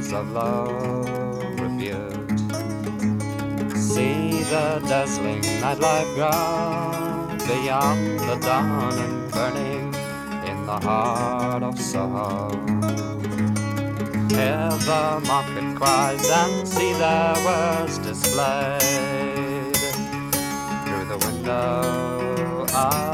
letters of love reviewed. See the dazzling nightlife gone beyond the dawn and burning in the heart of Soho. Hear the market cries and see their words displayed through the window of